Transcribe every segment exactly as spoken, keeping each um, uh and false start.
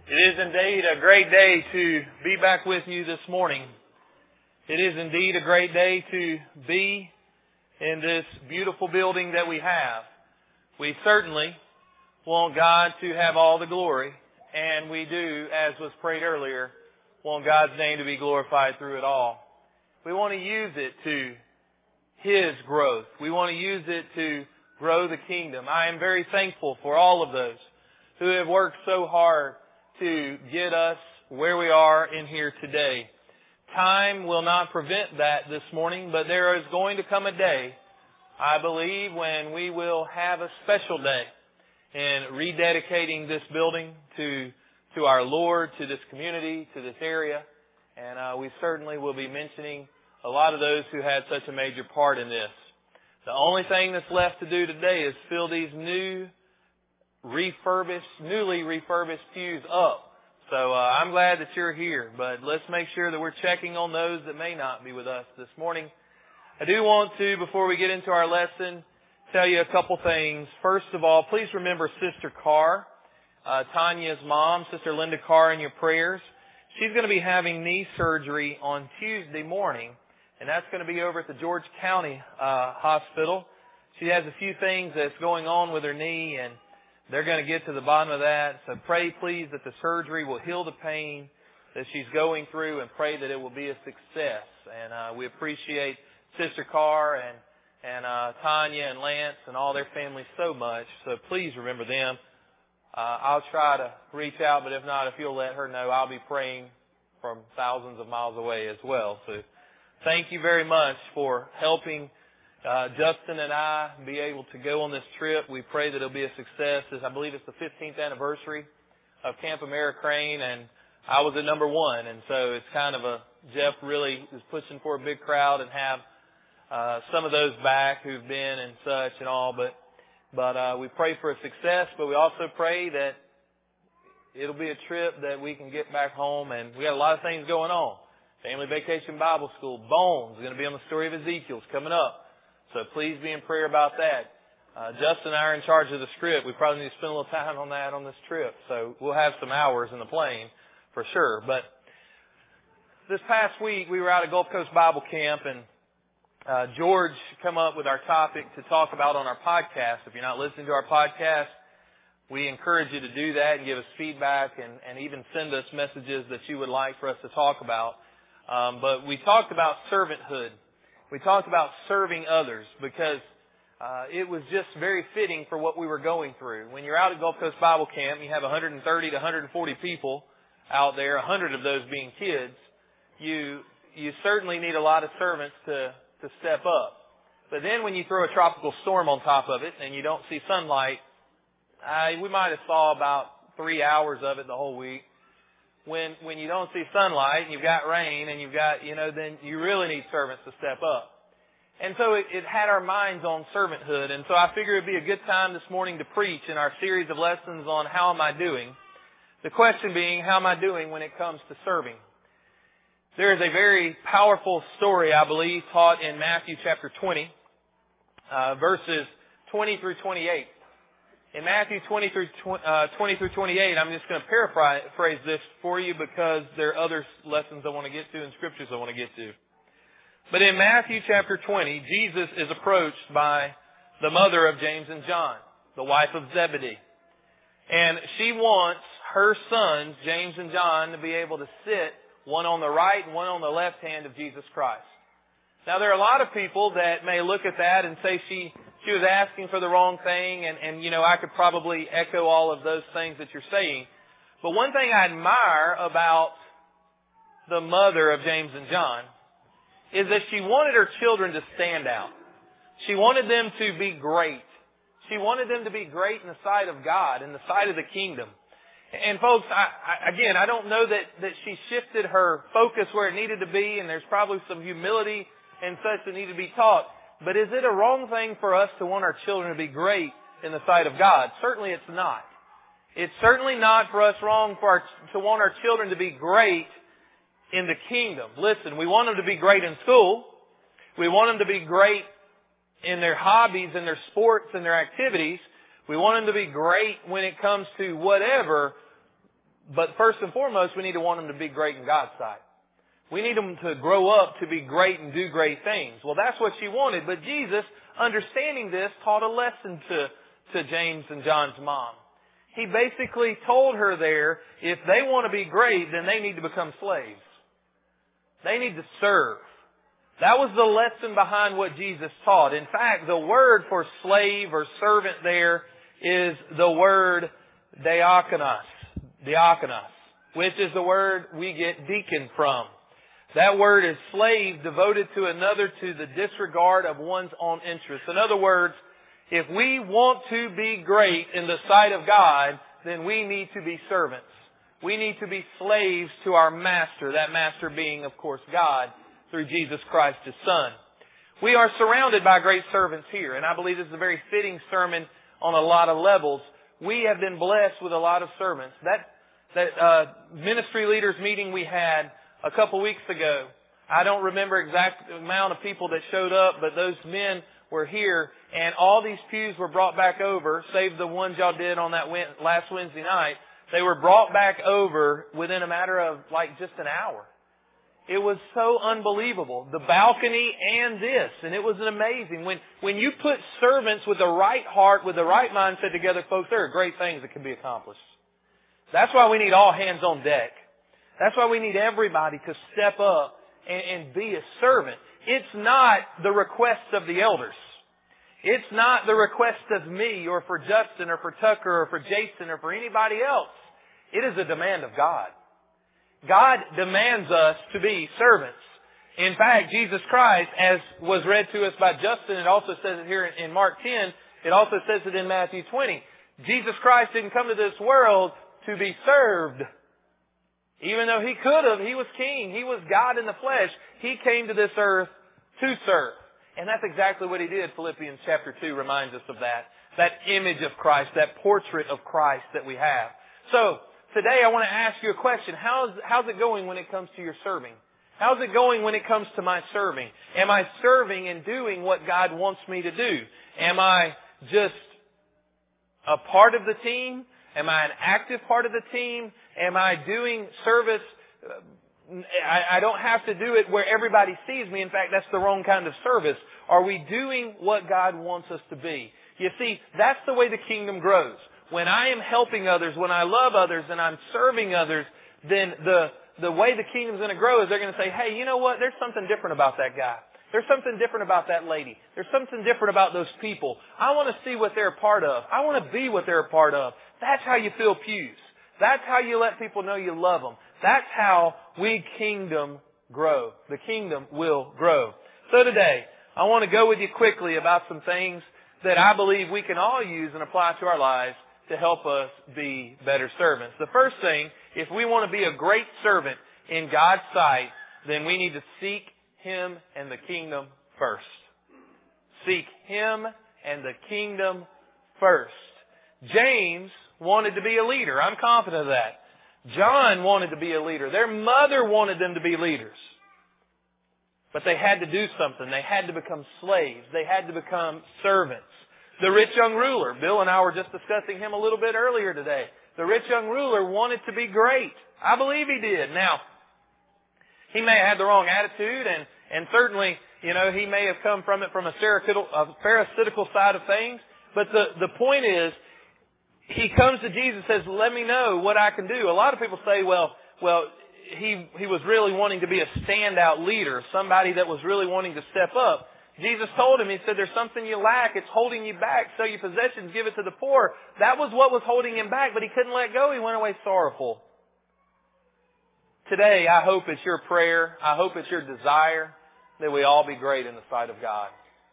It is indeed a great day to be back with you this morning. It is indeed a great day to be in this beautiful building that we have. We certainly want God to have all the glory, and we do, as was prayed earlier, want God's name to be glorified through it all. We want to use it to His growth. We want to use it to grow the kingdom. I am very thankful for all of those who have worked so hard to get us where we are in here today. Time will not prevent that this morning, but there is going to come a day, I believe, when we will have a special day in rededicating this building to to our Lord, to this community, to this area. And uh, we certainly will be mentioning a lot of those who had such a major part in this. The only thing that's left to do today is fill these new refurbished, newly refurbished pews up. So uh, I'm glad that you're here, but let's make sure that we're checking on those that may not be with us this morning. I do want to, before we get into our lesson, tell you a couple things. First of all, please remember Sister Carr, uh, Tanya's mom, Sister Linda Carr, in your prayers. She's going to be having knee surgery on Tuesday morning, and that's going to be over at the George County uh, Hospital. She has a few things that's going on with her knee, and they're going to get to the bottom of that. So pray, please, that the surgery will heal the pain that she's going through, and pray that it will be a success. And uh, we appreciate Sister Carr and and uh, Tanya and Lance and all their families so much. So please remember them. Uh, I'll try to reach out, but if not, if you'll let her know, I'll be praying from thousands of miles away as well. So thank you very much for helping Uh, Justin and I be able to go on this trip. We pray that it'll be a success. I believe it's the fifteenth anniversary of Camp Americrane, and I was at number one. And so it's kind of a, Jeff really is pushing for a big crowd and have uh, some of those back who've been and such and all. But but uh, we pray for a success, but we also pray that it'll be a trip that we can get back home. And we got a lot of things going on. Family Vacation Bible School, Bones, going to be on the story of Ezekiel, coming up. So please be in prayer about that. Uh, Justin and I are in charge of the script. We probably need to spend a little time on that on this trip. So we'll have some hours in the plane for sure. But this past week we were out at Gulf Coast Bible Camp, and uh, George come up with our topic to talk about on our podcast. If you're not listening to our podcast, we encourage you to do that and give us feedback and, and even send us messages that you would like for us to talk about. Um, but we talked about servanthood. We talked about serving others because uh, it was just very fitting for what we were going through. When you're out at Gulf Coast Bible Camp, you have one hundred thirty to one hundred forty people out there, one hundred of those being kids. You you certainly need a lot of servants to, to step up. But then when you throw a tropical storm on top of it and you don't see sunlight, uh, we might have saw about three hours of it the whole week. When when you don't see sunlight and you've got rain and you've got, you know, then you really need servants to step up. And so it, it had our minds on servanthood. And so I figured it'd be a good time this morning to preach in our series of lessons on how am I doing. The question being, how am I doing when it comes to serving? There is a very powerful story, I believe, taught in Matthew chapter twenty, uh, verses twenty through twenty-eight. In Matthew twenty through twenty-eight, I'm just going to paraphrase this for you because there are other lessons I want to get to and scriptures I want to get to. But in Matthew chapter twenty, Jesus is approached by the mother of James and John, the wife of Zebedee. And she wants her sons, James and John, to be able to sit one on the right and one on the left hand of Jesus Christ. Now, there are a lot of people that may look at that and say she she was asking for the wrong thing, and, and, you know, I could probably echo all of those things that you're saying. But one thing I admire about the mother of James and John is that she wanted her children to stand out. She wanted them to be great. She wanted them to be great in the sight of God, in the sight of the kingdom. And folks, I, I, again, I don't know that, that she shifted her focus where it needed to be, and there's probably some humility and such that need to be taught. But is it a wrong thing for us to want our children to be great in the sight of God? Certainly it's not. It's certainly not for us wrong for our, to want our children to be great in the kingdom. Listen, we want them to be great in school. We want them to be great in their hobbies and their sports and their activities. We want them to be great when it comes to whatever. but first and foremost, we need to want them to be great in God's sight. We need them to grow up to be great and do great things. Well, that's what she wanted. But Jesus, understanding this, taught a lesson to, to James and John's mom. He basically told her there, if they want to be great, then they need to become slaves. They need to serve. That was the lesson behind what Jesus taught. In fact, the word for slave or servant there is the word diakonos, diakonos, which is the word we get deacon from. That word is slave, devoted to another to the disregard of one's own interests. In other words, if we want to be great in the sight of God, then we need to be servants. We need to be slaves to our master, that master being, of course, God, through Jesus Christ, His Son. We are surrounded by great servants here, and I believe this is a very fitting sermon on a lot of levels. We have been blessed with a lot of servants. That, that uh, ministry leaders meeting we had a couple weeks ago, I don't remember exact amount of people that showed up, but those men were here, and all these pews were brought back over, save the ones y'all did on that last Wednesday night. They were brought back over within a matter of like just an hour. It was so unbelievable. The balcony and this, and it was amazing. When when you put servants with the right heart, with the right mindset together, folks, there are great things that can be accomplished. That's why we need all hands on deck. That's why we need everybody to step up and, and be a servant. It's not the request of the elders. It's not the request of me or for Justin or for Tucker or for Jason or for anybody else. It is a demand of God. God demands us to be servants. In fact, Jesus Christ, as was read to us by Justin, it also says it here in Mark ten, it also says it in Matthew twenty. Jesus Christ didn't come to this world to be served. Even though He could have, He was King. He was God in the flesh. He came to this earth to serve. And that's exactly what He did. Philippians chapter two reminds us of that. That image of Christ, that portrait of Christ that we have. So, today I want to ask you a question. How's, how's it going when it comes to your serving? How's it going when it comes to my serving? Am I serving and doing what God wants me to do? Am I just a part of the team? Am I an active part of the team? Am I doing service? I, I don't have to do it where everybody sees me. In fact, that's the wrong kind of service. Are we doing what God wants us to be? You see, that's the way the kingdom grows. When I am helping others, when I love others, and I'm serving others, then the, the way the kingdom's going to grow is they're going to say, hey, you know what? There's something different about that guy. There's something different about that lady. There's something different about those people. I want to see what they're a part of. I want to be what they're a part of. That's how you fill pews. That's how you let people know you love them. That's how we kingdom grow. The kingdom will grow. So today, I want to go with you quickly about some things that I believe we can all use and apply to our lives to help us be better servants. The first thing, if we want to be a great servant in God's sight, then we need to seek Him and the kingdom first. Seek Him and the kingdom first. James wanted to be a leader. I'm confident of that. John wanted to be a leader. Their mother wanted them to be leaders. But they had to do something. They had to become slaves. They had to become servants. The rich young ruler, Bill and I were just discussing him a little bit earlier today. The rich young ruler wanted to be great. I believe he did. Now, he may have had the wrong attitude, and, and certainly, you know, he may have come from it from a pharisaical side of things. But the, the point is, he comes to Jesus and says, let me know what I can do. A lot of people say, well, well, he, he was really wanting to be a standout leader, somebody that was really wanting to step up. Jesus told him, He said, there's something you lack. It's holding you back. Sell your possessions, give it to the poor. That was what was holding him back, but he couldn't let go. He went away sorrowful. Today, I hope it's your prayer. I hope it's your desire that we all be great in the sight of God.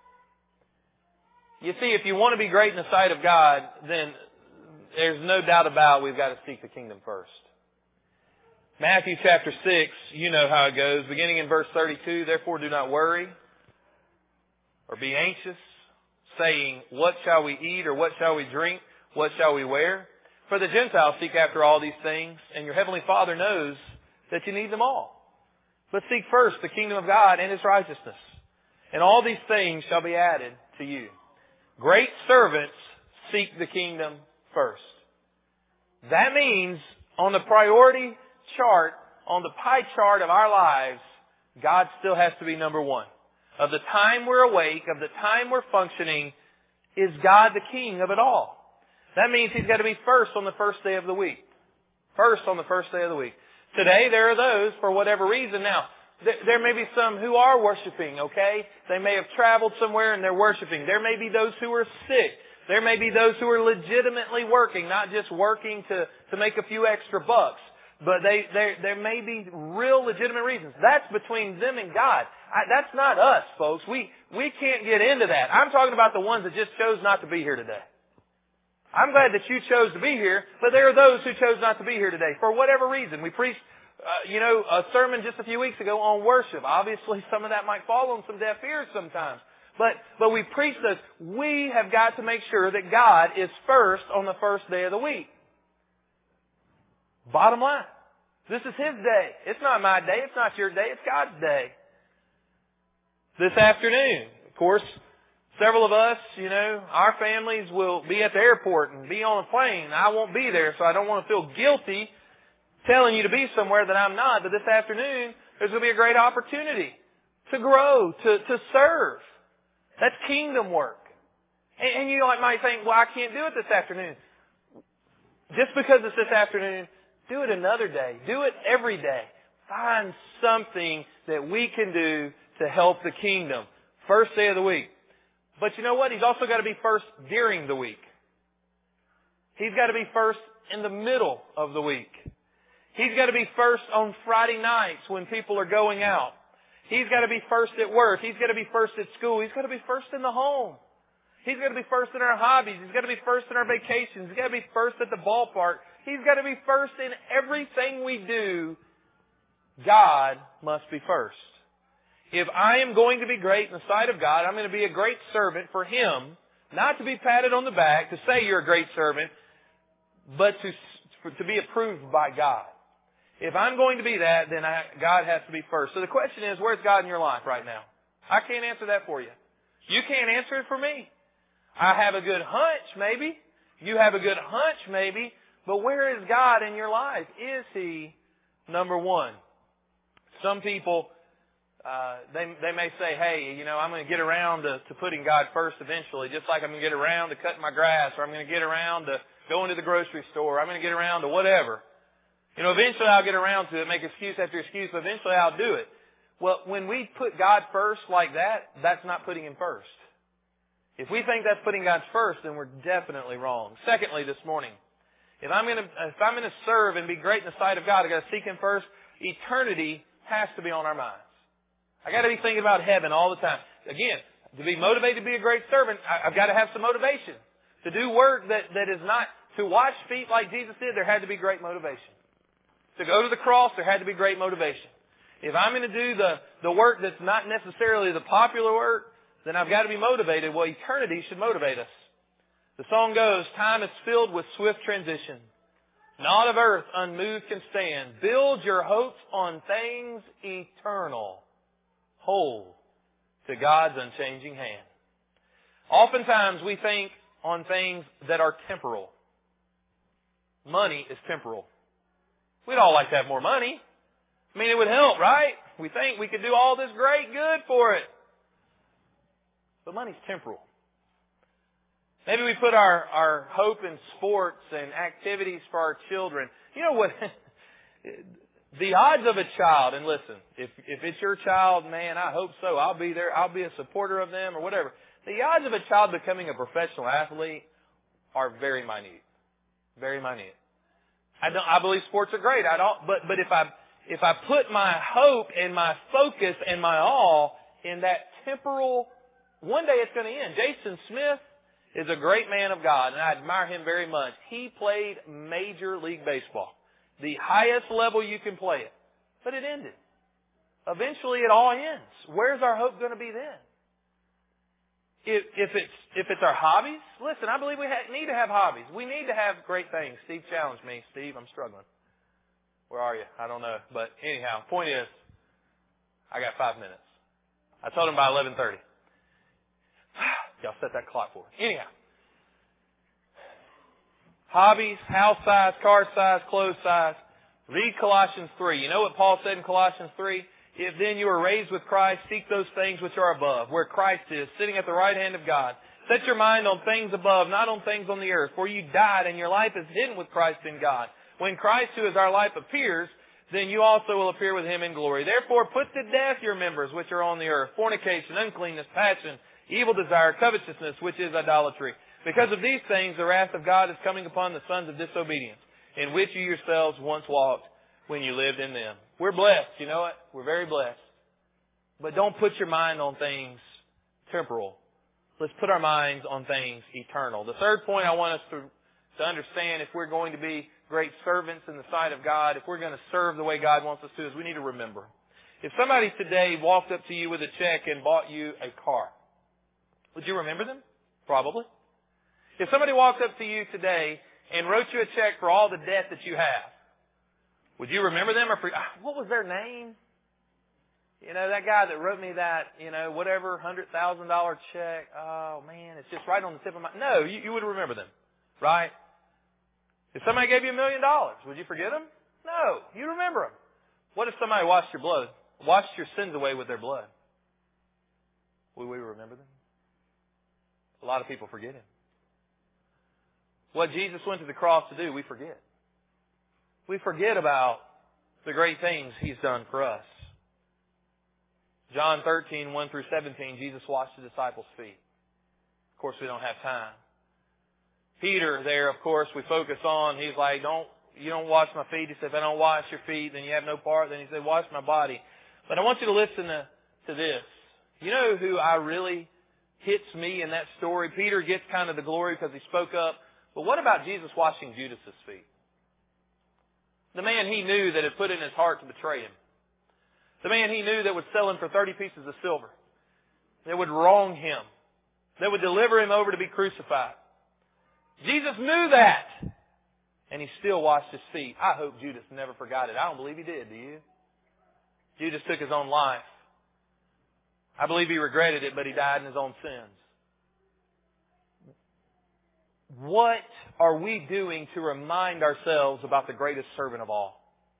You see, if you want to be great in the sight of God, then there's no doubt about we've got to seek the kingdom first. Matthew chapter six, you know how it goes. Beginning in verse thirty-two, therefore do not worry or be anxious, saying, what shall we eat, or what shall we drink, what shall we wear? For the Gentiles seek after all these things, and your heavenly Father knows that you need them all. But seek first the kingdom of God and His righteousness, and all these things shall be added to you. Great servants seek the kingdom first. That means On the priority chart, on the pie chart of our lives, God still has to be number one. Of the time we're awake, of the time we're functioning, is God the King of it all. That means He's got to be first on the first day of the week. First on the first day of the week. Today, there are those, for whatever reason. Now, th- there may be some who are worshiping, okay? They may have traveled somewhere and they're worshiping. There may be those who are sick. There may be those who are legitimately working, not just working to, to make a few extra bucks. But they, they, there may be real legitimate reasons. That's between them and God. I, that's not us, folks. We, we can't get into that. I'm talking about the ones that just chose not to be here today. I'm glad that you chose to be here, but there are those who chose not to be here today for whatever reason. We preached, uh, you know, a sermon just a few weeks ago on worship. Obviously, some of that might fall on some deaf ears sometimes. But, but we preached this. We have got to make sure that God is first on the first day of the week. Bottom line. This is His day. It's not my day. It's not your day. It's God's day. This afternoon, of course, several of us, you know, our families will be at the airport and be on a plane. I won't be there, so I don't want to feel guilty telling you to be somewhere that I'm not. But this afternoon, there's going to be a great opportunity to grow, to, to serve. That's kingdom work. And, and you might think, well, I can't do it this afternoon. Just because it's this afternoon, do it another day. Do it every day. Find something that we can do to help the kingdom. First day of the week. But you know what? He's also got to be first during the week. He's got to be first in the middle of the week. He's got to be first on Friday nights when people are going out. He's got to be first at work. He's got to be first at school. He's got to be first in the home. He's got to be first in our hobbies. He's got to be first in our vacations. He's got to be first at the ballpark. He's got to be first in everything we do. God must be first. If I am going to be great in the sight of God, I'm going to be a great servant for Him, not to be patted on the back, to say you're a great servant, but to, to be approved by God. If I'm going to be that, then I, God has to be first. So the question is, where's God in your life right now? I can't answer that for you. You can't answer it for me. I have a good hunch, maybe. You have a good hunch, maybe. But where is God in your life? Is He number one? Some people, uh, they they may say, hey, you know, I'm going to get around to, to putting God first eventually, just like I'm going to get around to cutting my grass, or I'm going to get around to going to the grocery store, or I'm going to get around to whatever. You know, eventually I'll get around to it, make excuse after excuse, but eventually I'll do it. Well, when we put God first like that, that's not putting Him first. If we think that's putting God first, then we're definitely wrong. Secondly, this morning, if I'm going to, if I'm going to serve and be great in the sight of God, I've got to seek Him first. Eternity has to be on our minds. I got to be thinking about heaven all the time. Again, to be motivated to be a great servant, I've got to have some motivation. To do work that, that is not, to wash feet like Jesus did, there had to be great motivation. To go to the cross, there had to be great motivation. If I'm going to do the, the work that's not necessarily the popular work, then I've got to be motivated. Well, eternity should motivate us. The song goes, time is filled with swift transition. Naught of earth unmoved can stand. Build your hopes on things eternal. Hold to God's unchanging hand. Oftentimes we think on things that are temporal. Money is temporal. We'd all like to have more money. I mean, it would help, right? We think we could do all this great good for it. But money's temporal. Maybe we put our, our hope in sports and activities for our children. You know what? The odds of a child, and listen, if, if it's your child, man, I hope so. I'll be there. I'll be a supporter of them or whatever. The odds of a child becoming a professional athlete are very minute. Very minute. I don't, I believe sports are great. I don't, but, but if I, if I put my hope and my focus and my all in that temporal, one day it's going to end. Jason Smith is a great man of God, and I admire him very much. He played Major League Baseball, the highest level you can play it. But it ended. Eventually it all ends. Where's our hope going to be then? If, if it's if it's our hobbies, listen, I believe we ha- need to have hobbies. We need to have great things. Steve challenged me. Steve, I'm struggling. Where are you? I don't know. But anyhow, point is, I got five minutes. I told him by eleven thirty. Y'all set that clock for me. Anyhow, hobbies, house size, car size, clothes size. Read Colossians three. You know what Paul said in Colossians three? If then you are raised with Christ, seek those things which are above, where Christ is, sitting at the right hand of God. Set your mind on things above, not on things on the earth. For you died, and your life is hidden with Christ in God. When Christ, who is our life, appears, then you also will appear with Him in glory. Therefore put to death your members which are on the earth, fornication, uncleanness, passion, evil desire, covetousness, which is idolatry. Because of these things the wrath of God is coming upon the sons of disobedience, in which you yourselves once walked when you lived in them. We're blessed, you know what? We're very blessed. But don't put your mind on things temporal. Let's put our minds on things eternal. The third point I want us to, to understand, if we're going to be great servants in the sight of God, if we're going to serve the way God wants us to, is we need to remember. If somebody today walked up to you with a check and bought you a car, would you remember them? Probably. If somebody walked up to you today and wrote you a check for all the debt that you have, would you remember them? Or for, what was their name? You know, that guy that wrote me that, you know, whatever, one hundred thousand dollars check. Oh, man, it's just right on the tip of my... No, you, you would remember them, right? If somebody gave you a million dollars, would you forget them? No, you remember them. What if somebody washed your blood, washed your sins away with their blood? Will we remember them? A lot of people forget Him. What Jesus went to the cross to do, we forget. We forget about the great things He's done for us. John thirteen, one through seventeen, Jesus washed the disciples' feet. Of course, we don't have time. Peter there, of course, we focus on. He's like, don't, you don't wash my feet. He said, if I don't wash your feet, then you have no part. Then he said, wash my body. But I want you to listen to, to this. You know who I really hits me in that story? Peter gets kind of the glory because he spoke up. But what about Jesus washing Judas's feet? The man he knew that had put in his heart to betray Him. The man he knew that would sell Him for thirty pieces of silver. That would wrong Him. That would deliver Him over to be crucified. Jesus knew that. And He still washed His feet. I hope Judas never forgot it. I don't believe he did, do you? Judas took his own life. I believe he regretted it, but he died in his own sins. What are we doing to remind ourselves about the greatest servant of all?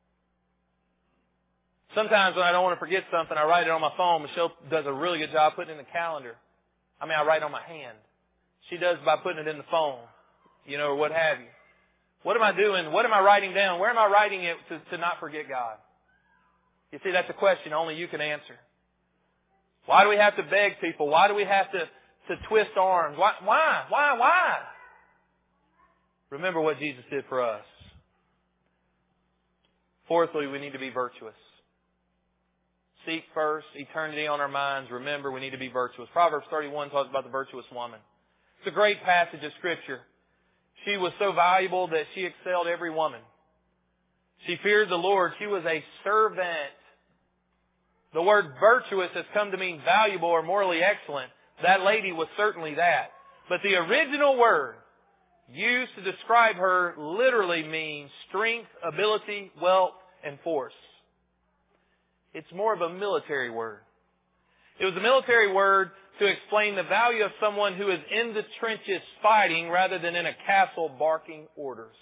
Sometimes when I don't want to forget something, I write it on my phone. Michelle does a really good job putting it in the calendar. I mean, I write it on my hand. She does by putting it in the phone, you know, or what have you. What am I doing? What am I writing down? Where am I writing it to, to not forget God? You see, that's a question only you can answer. Why do we have to beg people? Why do we have to, to twist arms? Why? Why? Why? Why? Remember what Jesus did for us. Fourthly, we need to be virtuous. Seek first eternity on our minds. Remember, we need to be virtuous. Proverbs thirty-one talks about the virtuous woman. It's a great passage of Scripture. She was so valuable that she excelled every woman. She feared the Lord. She was a servant. The word virtuous has come to mean valuable or morally excellent. That lady was certainly that. But the original word used to describe her literally means strength, ability, wealth, and force. It's more of a military word. It was a military word to explain the value of someone who is in the trenches fighting rather than in a castle barking orders.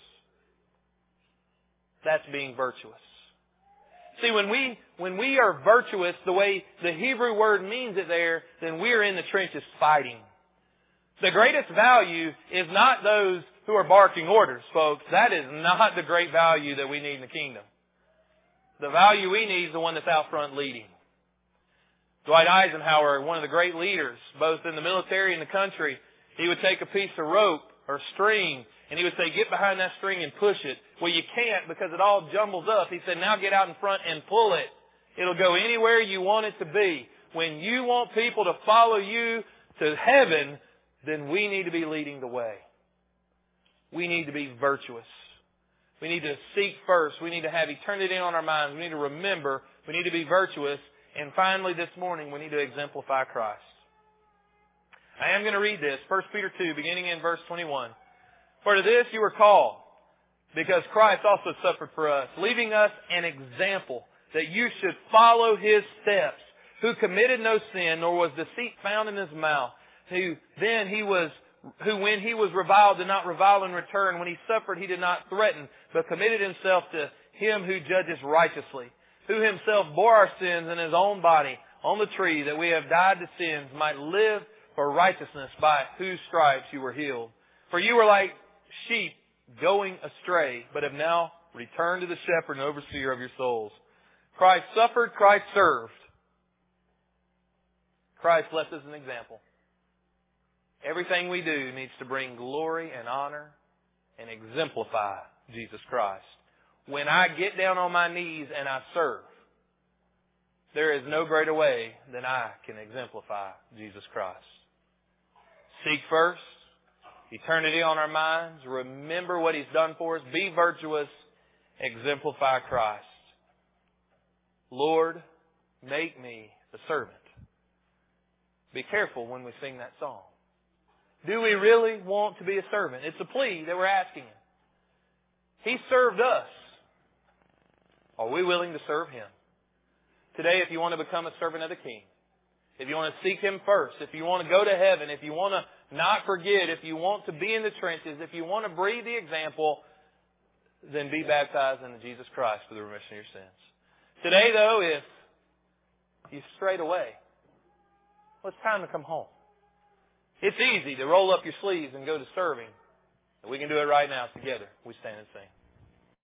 That's being virtuous. See, when we, when we are virtuous the way the Hebrew word means it there, then we're in the trenches fighting. The greatest value is not those who are barking orders, folks. That is not the great value that we need in the kingdom. The value we need is the one that's out front leading. Dwight Eisenhower, one of the great leaders, both in the military and the country, he would take a piece of rope or string and he would say, get behind that string and push it. Well, you can't because it all jumbles up. He said, now get out in front and pull it. It'll go anywhere you want it to be. When you want people to follow you to heaven, then we need to be leading the way. We need to be virtuous. We need to seek first. We need to have eternity on our minds. We need to remember. We need to be virtuous. And finally, this morning, we need to exemplify Christ. I am going to read this. First Peter two, beginning in verse twenty-one. For to this you were called, because Christ also suffered for us, leaving us an example that you should follow His steps, who committed no sin, nor was deceit found in His mouth, who then He was who when he was reviled did not revile in return, when he suffered he did not threaten, but committed himself to him who judges righteously, who himself bore our sins in his own body on the tree, that we have died to sins, might live for righteousness, by whose stripes you were healed. For you were like sheep going astray, but have now returned to the shepherd and overseer of your souls. Christ suffered, Christ served. Christ left us an example. Everything we do needs to bring glory and honor and exemplify Jesus Christ. When I get down on my knees and I serve, there is no greater way than I can exemplify Jesus Christ. Seek first eternity on our minds. Remember what He's done for us. Be virtuous. Exemplify Christ. Lord, make me a servant. Be careful when we sing that song. Do we really want to be a servant? It's a plea that we're asking Him. He served us. Are we willing to serve Him? Today, if you want to become a servant of the King, if you want to seek Him first, if you want to go to heaven, if you want to not forget, if you want to be in the trenches, if you want to breathe the example, then be baptized into Jesus Christ for the remission of your sins. Today, though, if you strayed away, well, it's time to come home. It's easy to roll up your sleeves and go to serving. We can do it right now together. We stand and sing.